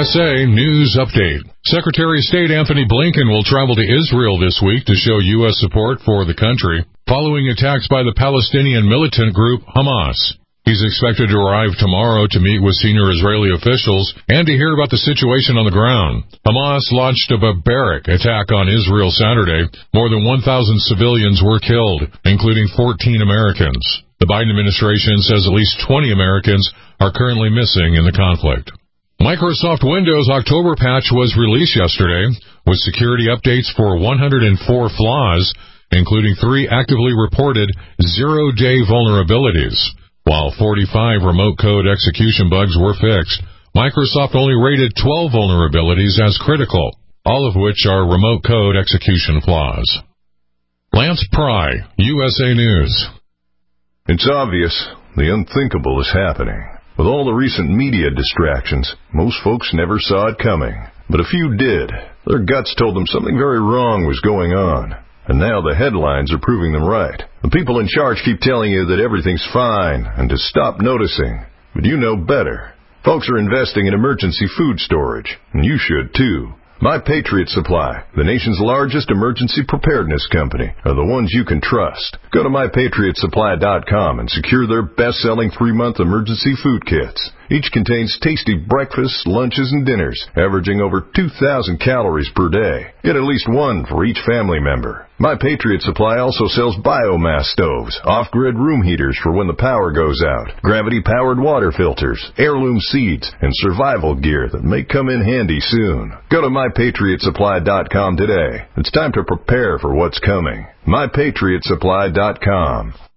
USA News Update. Secretary of State Anthony Blinken will travel to Israel this week to show U.S. support for the country following attacks by the Palestinian militant group Hamas. He's expected to arrive tomorrow to meet with senior Israeli officials and to hear about the situation on the ground. Hamas launched a barbaric attack on Israel Saturday. More than 1,000 civilians were killed, including 14 Americans. The Biden administration says at least 20 Americans are currently missing in the conflict. Microsoft Windows October patch was released yesterday with security updates for 104 flaws, including 3 actively reported zero-day vulnerabilities. While 45 remote code execution bugs were fixed, Microsoft only rated 12 vulnerabilities as critical, all of which are remote code execution flaws. Lance Pry, USA News. It's obvious the unthinkable is happening. With all the recent media distractions, most folks never saw it coming. But a few did. Their guts told them something very wrong was going on. And now the headlines are proving them right. The people in charge keep telling you that everything's fine and to stop noticing. But you know better. Folks are investing in emergency food storage, and you should too. My Patriot Supply, the nation's largest emergency preparedness company, are the ones you can trust. Go to MyPatriotSupply.com and secure their best-selling 3-month emergency food kits. Each contains tasty breakfasts, lunches, and dinners, averaging over 2,000 calories per day. Get at least one for each family member. My Patriot Supply also sells biomass stoves, off-grid room heaters for when the power goes out, gravity-powered water filters, heirloom seeds, and survival gear that may come in handy soon. Go to MyPatriotSupply.com today. It's time to prepare for what's coming. MyPatriotSupply.com.